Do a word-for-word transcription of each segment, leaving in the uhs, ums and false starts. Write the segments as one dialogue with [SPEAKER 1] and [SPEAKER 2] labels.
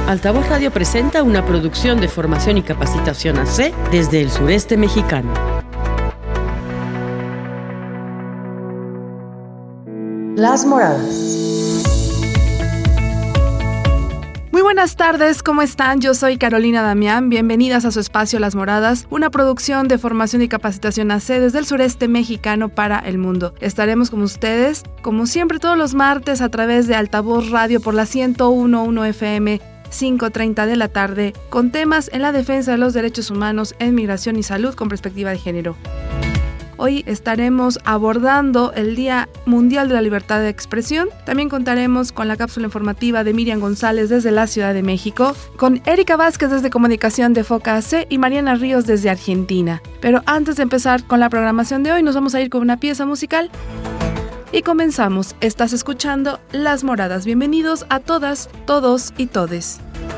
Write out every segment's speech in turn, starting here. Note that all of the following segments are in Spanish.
[SPEAKER 1] Altavoz Radio presenta una producción de formación y capacitación A C desde el sureste mexicano.
[SPEAKER 2] Las Moradas.
[SPEAKER 3] Muy buenas tardes, ¿cómo están? Yo soy Carolina Damián, bienvenidas a su espacio Las Moradas, una producción de formación y capacitación A C desde el sureste mexicano para el mundo. Estaremos con ustedes, como siempre, todos los martes a través de Altavoz Radio por la ciento uno punto uno F M, cinco treinta de la tarde, con temas en la defensa de los derechos humanos en migración y salud con perspectiva de género. Hoy estaremos abordando el Día Mundial de la Libertad de Expresión. También contaremos con la cápsula informativa de Miriam González desde la Ciudad de México, con Erika Vázquez desde Comunicación de Foca A C y Mariana Ríos desde Argentina. Pero antes de empezar con la programación de hoy, nos vamos a ir con una pieza musical. Y comenzamos. Estás escuchando Las Moradas. Bienvenidos a todas, todos y todes.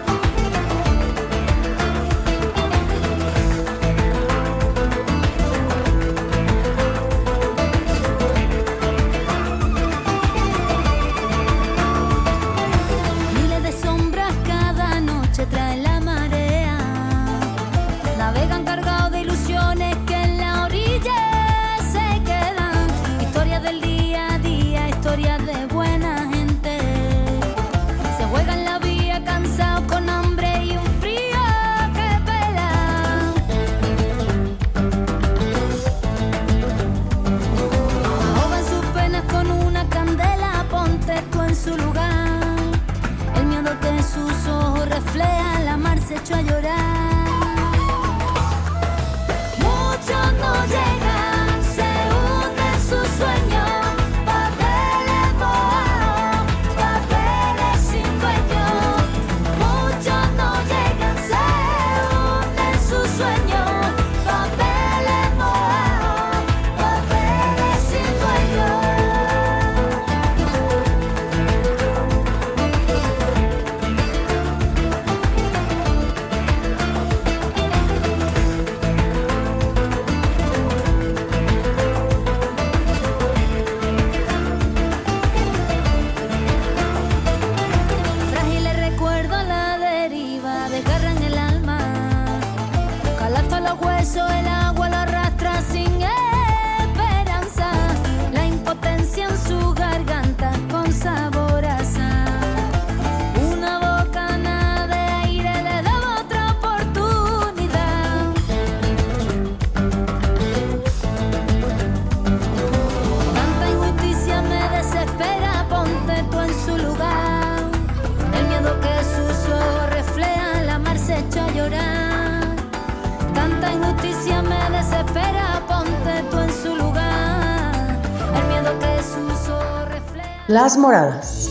[SPEAKER 2] Las Moradas.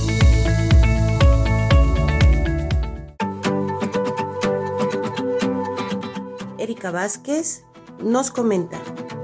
[SPEAKER 2] Erika Vázquez nos comenta.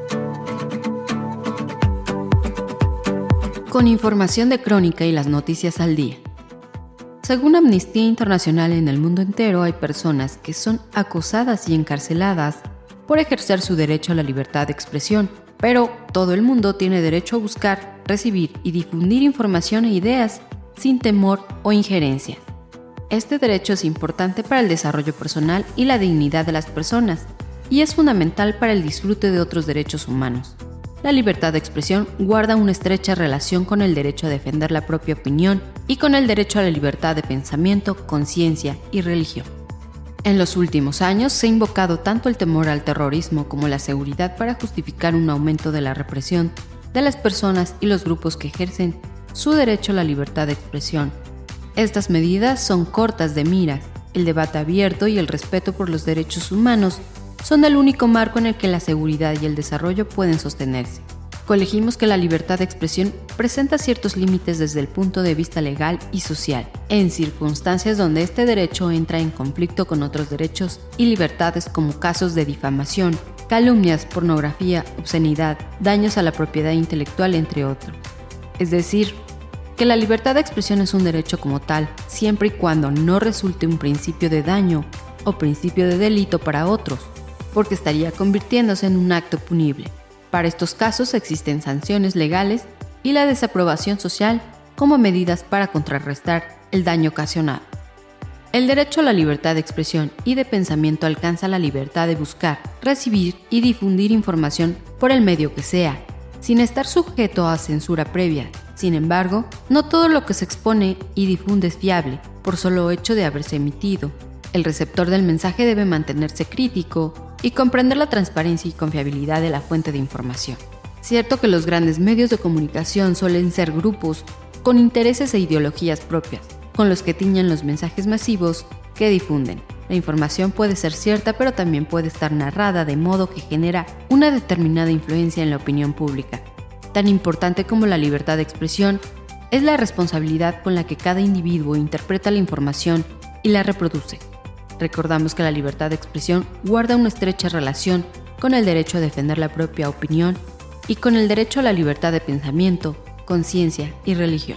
[SPEAKER 4] Con información de Crónica y las noticias al día. Según Amnistía Internacional, en el mundo entero hay personas que son acosadas y encarceladas por ejercer su derecho a la libertad de expresión, pero todo el mundo tiene derecho a buscar, recibir y difundir información e ideas sin temor o injerencias. Este derecho es importante para el desarrollo personal y la dignidad de las personas, y es fundamental para el disfrute de otros derechos humanos. La libertad de expresión guarda una estrecha relación con el derecho a defender la propia opinión y con el derecho a la libertad de pensamiento, conciencia y religión. En los últimos años se ha invocado tanto el temor al terrorismo como la seguridad para justificar un aumento de la represión de las personas y los grupos que ejercen su derecho a la libertad de expresión. Estas medidas son cortas de miras. El debate abierto y el respeto por los derechos humanos son el único marco en el que la seguridad y el desarrollo pueden sostenerse. Colegimos que la libertad de expresión presenta ciertos límites desde el punto de vista legal y social, en circunstancias donde este derecho entra en conflicto con otros derechos y libertades como casos de difamación, calumnias, pornografía, obscenidad, daños a la propiedad intelectual, entre otros. Es decir, que la libertad de expresión es un derecho como tal, siempre y cuando no resulte un principio de daño o principio de delito para otros, porque estaría convirtiéndose en un acto punible. Para estos casos existen sanciones legales y la desaprobación social como medidas para contrarrestar el daño ocasionado. El derecho a la libertad de expresión y de pensamiento alcanza la libertad de buscar, recibir y difundir información por el medio que sea, sin estar sujeto a censura previa. Sin embargo, no todo lo que se expone y difunde es fiable, por solo hecho de haberse emitido. El receptor del mensaje debe mantenerse crítico y comprender la transparencia y confiabilidad de la fuente de información. Cierto que los grandes medios de comunicación suelen ser grupos con intereses e ideologías propias, con los que tiñen los mensajes masivos que difunden. La información puede ser cierta, pero también puede estar narrada de modo que genera una determinada influencia en la opinión pública. Tan importante como la libertad de expresión es la responsabilidad con la que cada individuo interpreta la información y la reproduce. Recordamos que la libertad de expresión guarda una estrecha relación con el derecho a defender la propia opinión y con el derecho a la libertad de pensamiento, conciencia y religión.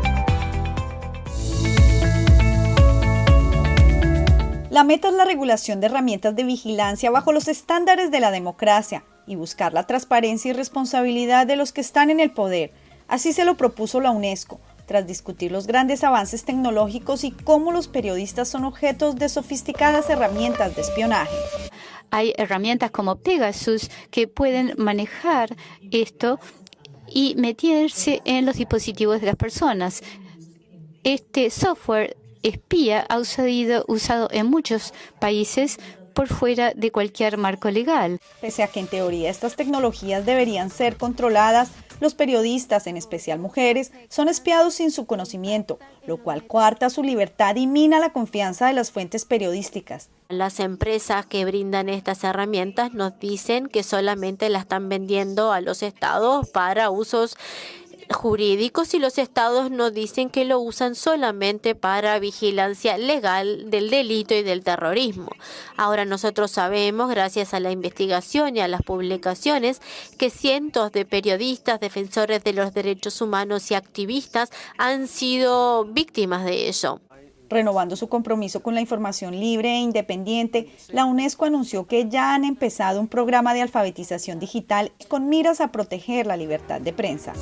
[SPEAKER 5] La meta es la regulación de herramientas de vigilancia bajo los estándares de la democracia y buscar la transparencia y responsabilidad de los que están en el poder. Así se lo propuso la UNESCO, tras discutir los grandes avances tecnológicos y cómo los periodistas son objetos de sofisticadas herramientas de espionaje.
[SPEAKER 6] Hay herramientas como Pegasus que pueden manejar esto y meterse en los dispositivos de las personas. Este software espía ha sido usado en muchos países por fuera de cualquier marco legal.
[SPEAKER 5] Pese a que en teoría estas tecnologías deberían ser controladas, los periodistas, en especial mujeres, son espiados sin su conocimiento, lo cual coarta su libertad y mina la confianza de las fuentes periodísticas.
[SPEAKER 7] Las empresas que brindan estas herramientas nos dicen que solamente la están vendiendo a los estados para usos jurídicos y los estados nos dicen que lo usan solamente para vigilancia legal del delito y del terrorismo. Ahora nosotros sabemos, gracias a la investigación y a las publicaciones, que cientos de periodistas, defensores de los derechos humanos y activistas han sido víctimas de ello.
[SPEAKER 5] Renovando su compromiso con la información libre e independiente, la UNESCO anunció que ya han empezado un programa de alfabetización digital con miras a proteger la libertad de prensa.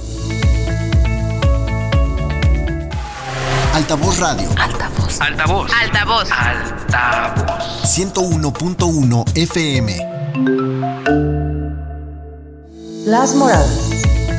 [SPEAKER 8] Altavoz Radio.
[SPEAKER 9] Altavoz. Altavoz.
[SPEAKER 10] Altavoz.
[SPEAKER 9] Altavoz.
[SPEAKER 8] ciento uno punto uno F M.
[SPEAKER 2] Las Moradas.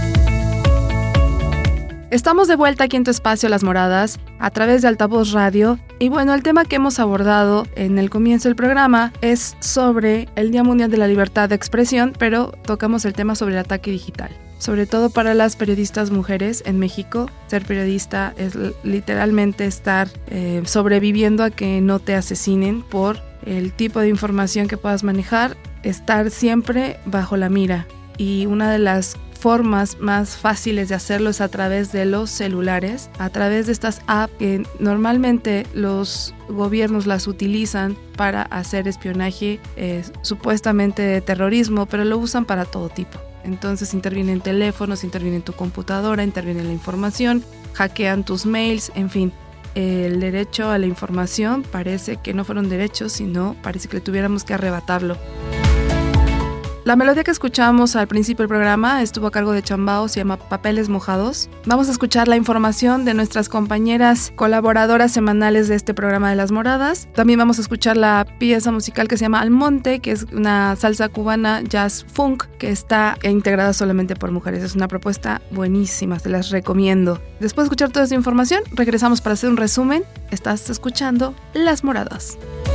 [SPEAKER 3] Estamos de vuelta aquí en tu espacio Las Moradas a través de Altavoz Radio y bueno, el tema que hemos abordado en el comienzo del programa es sobre el Día Mundial de la Libertad de Expresión, pero tocamos el tema sobre el ataque digital. Sobre todo para las periodistas mujeres en México, ser periodista es literalmente estar eh, sobreviviendo a que no te asesinen por el tipo de información que puedas manejar, estar siempre bajo la mira. Y una de las formas más fáciles de hacerlo es a través de los celulares, a través de estas apps que normalmente los gobiernos las utilizan para hacer espionaje eh, supuestamente de terrorismo, pero lo usan para todo tipo. Entonces intervienen teléfonos, intervienen tu computadora, intervienen la información, hackean tus mails, en fin. El derecho a la información parece que no fueron derechos, sino parece que le tuviéramos que arrebatarlo. La melodía que escuchamos al principio del programa estuvo a cargo de Chambao, se llama Papeles Mojados. Vamos a escuchar la información de nuestras compañeras colaboradoras semanales de este programa de Las Moradas. También vamos a escuchar la pieza musical que se llama Al Monte, que es una salsa cubana jazz funk que está integrada solamente por mujeres. Es una propuesta buenísima, te las recomiendo. Después de escuchar toda esta información, regresamos para hacer un resumen. Estás escuchando Las Moradas.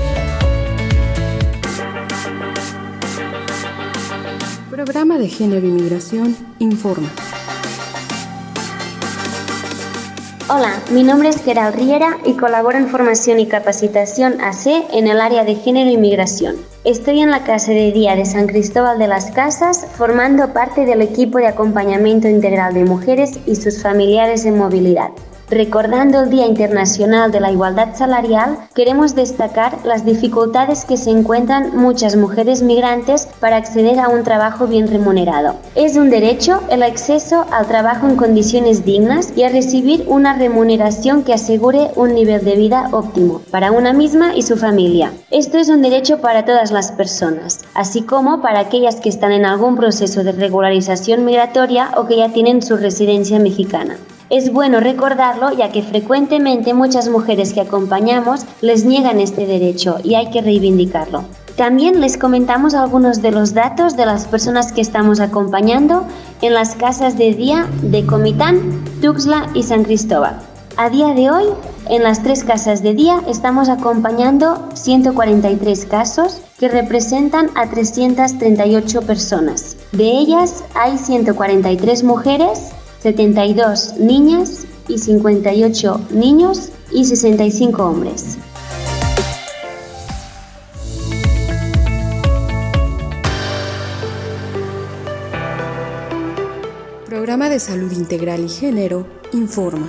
[SPEAKER 4] Programa de Género y Migración informa.
[SPEAKER 11] Hola, mi nombre es Gerald Riera y colaboro en Formación y Capacitación A C en el área de Género y Migración. Estoy en la Casa de Día de San Cristóbal de las Casas formando parte del equipo de acompañamiento integral de mujeres y sus familiares en movilidad. Recordando el Día Internacional de la Igualdad Salarial, queremos destacar las dificultades que se encuentran muchas mujeres migrantes para acceder a un trabajo bien remunerado. Es un derecho el acceso al trabajo en condiciones dignas y a recibir una remuneración que asegure un nivel de vida óptimo para una misma y su familia. Esto es un derecho para todas las personas, así como para aquellas que están en algún proceso de regularización migratoria o que ya tienen su residencia mexicana. Es bueno recordarlo ya que frecuentemente muchas mujeres que acompañamos les niegan este derecho y hay que reivindicarlo. También les comentamos algunos de los datos de las personas que estamos acompañando en las casas de día de Comitán, Tuxtla y San Cristóbal. A día de hoy, en las tres casas de día estamos acompañando ciento cuarenta y tres casos que representan a trescientas treinta y ocho personas. De ellas hay ciento cuarenta y tres mujeres, setenta y dos niñas y cincuenta y ocho niños y sesenta y cinco hombres.
[SPEAKER 10] Programa de Salud Integral y Género informa.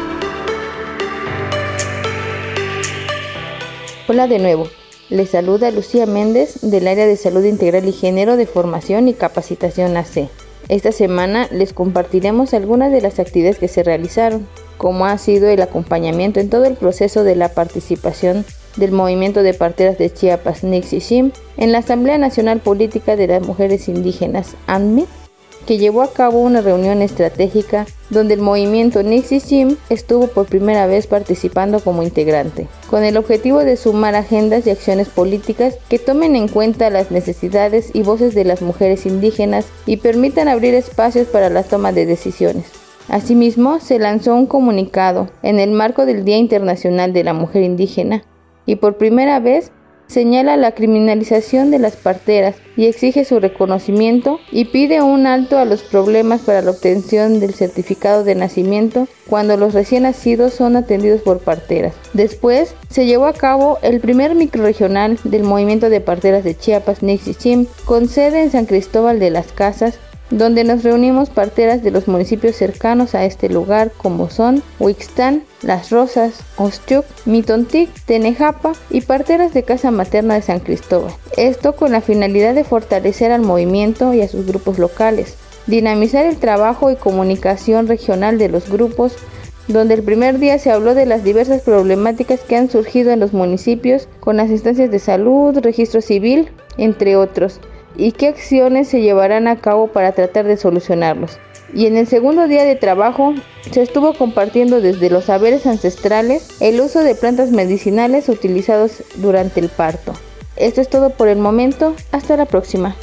[SPEAKER 12] Hola de nuevo, les saluda Lucía Méndez del área de Salud Integral y Género de Formación y Capacitación A C. Esta semana les compartiremos algunas de las actividades que se realizaron, como ha sido el acompañamiento en todo el proceso de la participación del Movimiento de Parteras de Chiapas, Nixishim, en la Asamblea Nacional Política de las Mujeres Indígenas, A N M I, que llevó a cabo una reunión estratégica donde el movimiento Nixishim estuvo por primera vez participando como integrante, con el objetivo de sumar agendas y acciones políticas que tomen en cuenta las necesidades y voces de las mujeres indígenas y permitan abrir espacios para la toma de decisiones. Asimismo, se lanzó un comunicado en el marco del Día Internacional de la Mujer Indígena y por primera vez señala la criminalización de las parteras y exige su reconocimiento y pide un alto a los problemas para la obtención del certificado de nacimiento cuando los recién nacidos son atendidos por parteras. Después se llevó a cabo el primer microrregional del Movimiento de Parteras de Chiapas, Nixishim, con sede en San Cristóbal de las Casas, donde nos reunimos parteras de los municipios cercanos a este lugar como son Huixtán, Las Rosas, Oxchuc, Mitontic, Tenejapa y parteras de Casa Materna de San Cristóbal. Esto con la finalidad de fortalecer al movimiento y a sus grupos locales, dinamizar el trabajo y comunicación regional de los grupos, donde el primer día se habló de las diversas problemáticas que han surgido en los municipios con las instancias de salud, registro civil, entre otros, y qué acciones se llevarán a cabo para tratar de solucionarlos. Y en el segundo día de trabajo se estuvo compartiendo desde los saberes ancestrales el uso de plantas medicinales utilizados durante el parto. Esto es todo por el momento, hasta la próxima.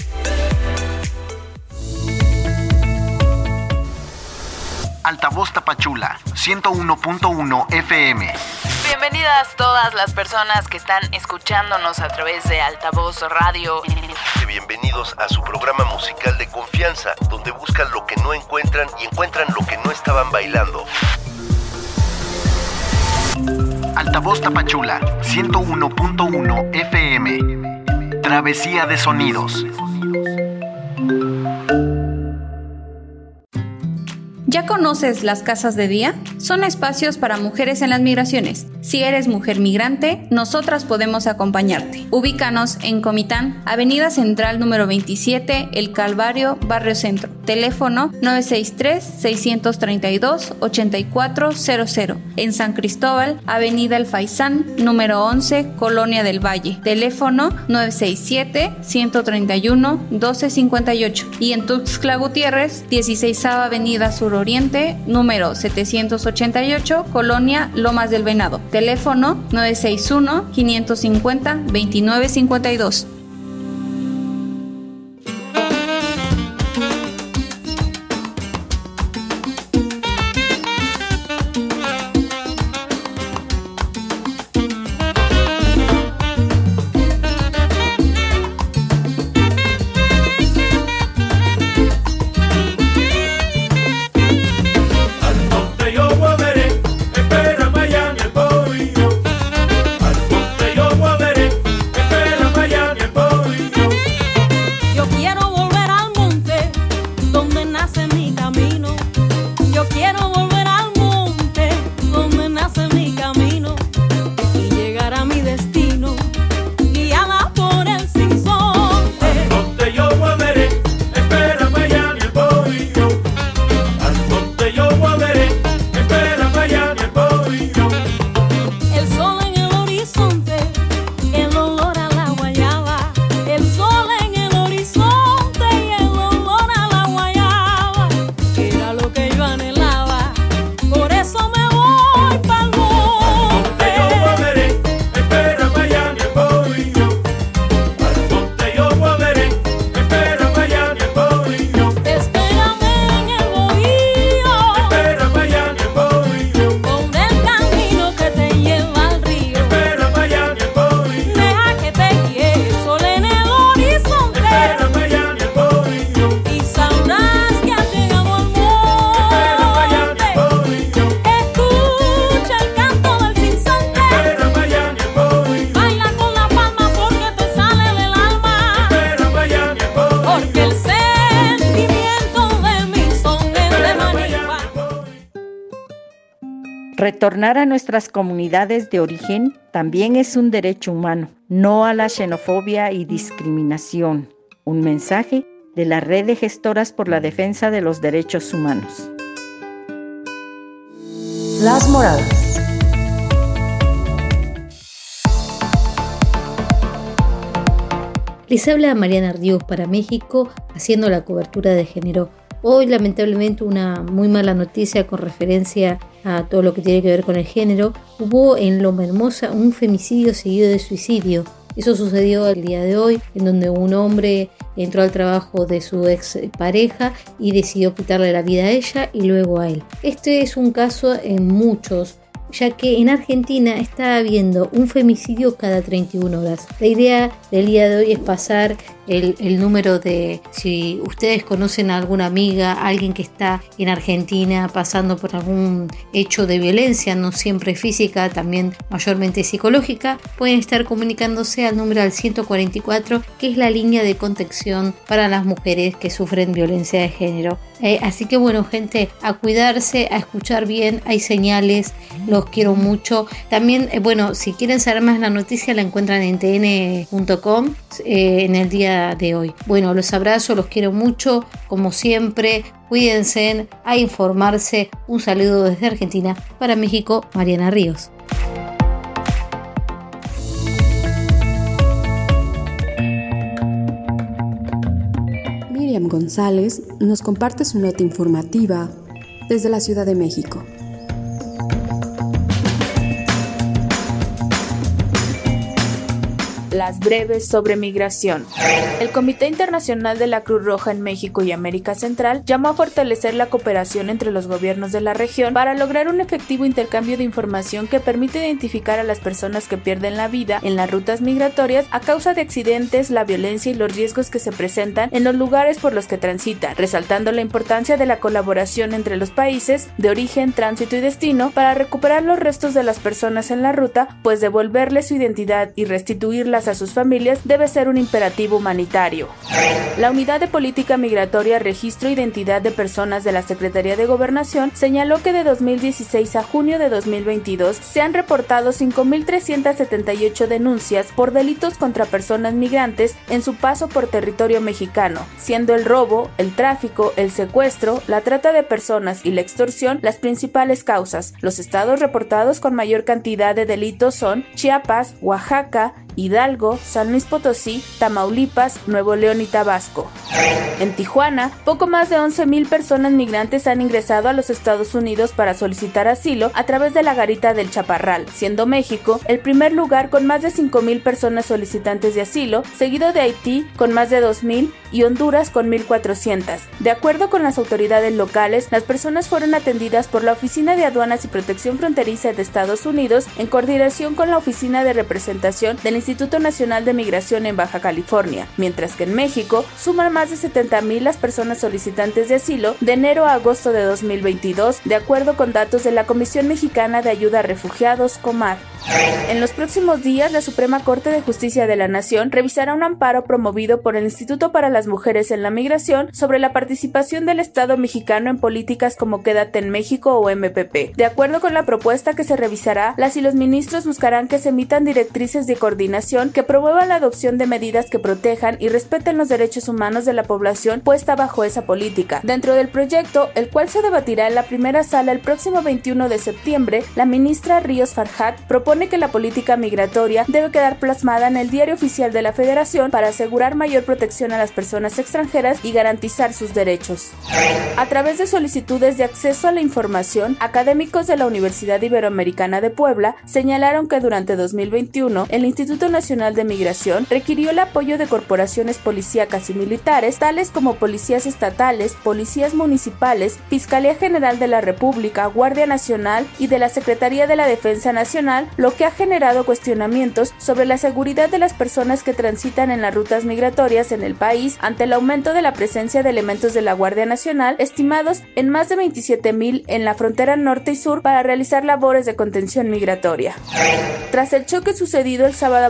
[SPEAKER 8] Altavoz Tapachula, ciento uno punto uno F M.
[SPEAKER 13] Bienvenidas todas las personas que están escuchándonos a través de Altavoz Radio.
[SPEAKER 14] Bienvenidos a su programa musical de confianza, donde buscan lo que no encuentran y encuentran lo que no estaban bailando.
[SPEAKER 8] Altavoz Tapachula, ciento uno punto uno F M. Travesía de sonidos.
[SPEAKER 15] ¿Ya conoces las casas de día? Son espacios para mujeres en las migraciones. Si eres mujer migrante, nosotras podemos acompañarte. Ubícanos en Comitán, Avenida Central número veintisiete, El Calvario, Barrio Centro. Teléfono nueve seis tres, seis tres dos, ocho cuatro cero cero. En San Cristóbal, Avenida El Faisán, número once, Colonia del Valle. Teléfono nueve seis siete, uno tres uno, uno dos cinco ocho. Y en Tuxtla Gutiérrez, dieciséisava Avenida Suroriente, número setecientos ochenta y ocho, Colonia Lomas del Venado. Teléfono nueve seis uno, cinco cinco cero, dos nueve cinco dos.
[SPEAKER 16] Miami el pollo. Retornar a nuestras comunidades de origen también es un derecho humano, no a la xenofobia y discriminación. Un mensaje de la Red de Gestoras por la Defensa de los Derechos Humanos.
[SPEAKER 2] Las Moradas.
[SPEAKER 17] Les habla Mariana Ríos para México, haciendo la cobertura de género. Hoy, lamentablemente, una muy mala noticia con referencia a todo lo que tiene que ver con el género. Hubo en Loma Hermosa un femicidio seguido de suicidio. Eso sucedió el día de hoy, en donde un hombre entró al trabajo de su ex pareja y decidió quitarle la vida a ella y luego a él. Este es un caso en muchos, ya que en Argentina está habiendo un femicidio cada treinta y una horas. La idea del día de hoy es pasar el, el número de, si ustedes conocen a alguna amiga, alguien que está en Argentina pasando por algún hecho de violencia, no siempre física, también mayormente psicológica, pueden estar comunicándose al número al ciento cuarenta y cuatro, que es la línea de contención para las mujeres que sufren violencia de género. Eh, así que bueno, gente, a cuidarse, a escuchar bien, hay señales, los quiero mucho. También, eh, bueno, si quieren saber más la noticia la encuentran en t n punto com eh, en el día de hoy. Bueno, los abrazo, los quiero mucho, como siempre, cuídense, a informarse. Un saludo desde Argentina, para México, Mariana Ríos.
[SPEAKER 10] Miriam González nos comparte su nota informativa desde la Ciudad de México.
[SPEAKER 18] Las breves sobre migración. El Comité Internacional de la Cruz Roja en México y América Central llamó a fortalecer la cooperación entre los gobiernos de la región para lograr un efectivo intercambio de información que permite identificar a las personas que pierden la vida en las rutas migratorias a causa de accidentes, la violencia y los riesgos que se presentan en los lugares por los que transitan, resaltando la importancia de la colaboración entre los países de origen, tránsito y destino para recuperar los restos de las personas en la ruta, pues devolverles su identidad y restituirlas a sus familias debe ser un imperativo humanitario. La Unidad de Política Migratoria, Registro e Identidad de Personas de la Secretaría de Gobernación señaló que de dos mil dieciséis a junio de dos mil veintidós se han reportado cinco mil trescientas setenta y ocho denuncias por delitos contra personas migrantes en su paso por territorio mexicano, siendo el robo, el tráfico, el secuestro, la trata de personas y la extorsión las principales causas. Los estados reportados con mayor cantidad de delitos son Chiapas, Oaxaca, Hidalgo, San Luis Potosí, Tamaulipas, Nuevo León y Tabasco. En Tijuana, poco más de once mil personas migrantes han ingresado a los Estados Unidos para solicitar asilo a través de la garita del Chaparral, siendo México el primer lugar con más de cinco mil personas solicitantes de asilo, seguido de Haití con más de dos mil y Honduras con mil cuatrocientas. De acuerdo con las autoridades locales, las personas fueron atendidas por la Oficina de Aduanas y Protección Fronteriza de Estados Unidos en coordinación con la Oficina de Representación del Instituto Nacional de Migración en Baja California, mientras que en México suman más de setenta mil las personas solicitantes de asilo de enero a agosto de dos mil veintidós, de acuerdo con datos de la Comisión Mexicana de Ayuda a Refugiados, Comar. En los próximos días, la Suprema Corte de Justicia de la Nación revisará un amparo promovido por el Instituto para las Mujeres en la Migración sobre la participación del Estado mexicano en políticas como Quédate en México o M P P. De acuerdo con la propuesta que se revisará, las y los ministros buscarán que se emitan directrices de coordinación que promuevan la adopción de medidas que protejan y respeten los derechos humanos de la población puesta bajo esa política. Dentro del proyecto, el cual se debatirá en la primera sala el próximo veintiuno de septiembre, la ministra Ríos Farjat propone que la política migratoria debe quedar plasmada en el Diario Oficial de la Federación para asegurar mayor protección a las personas extranjeras y garantizar sus derechos. A través de solicitudes de acceso a la información, académicos de la Universidad Iberoamericana de Puebla señalaron que durante dos mil veintiuno el Instituto Nacional de Migración requirió el apoyo de corporaciones policíacas y militares, tales como policías estatales, policías municipales, Fiscalía General de la República, Guardia Nacional y de la Secretaría de la Defensa Nacional, lo que ha generado cuestionamientos sobre la seguridad de las personas que transitan en las rutas migratorias en el país ante el aumento de la presencia de elementos de la Guardia Nacional, estimados en más de veintisiete mil en la frontera norte y sur para realizar labores de contención migratoria. Tras el choque sucedido el sábado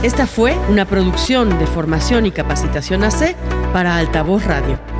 [SPEAKER 1] Esta fue una producción de Formación y Capacitación A C para Altavoz Radio.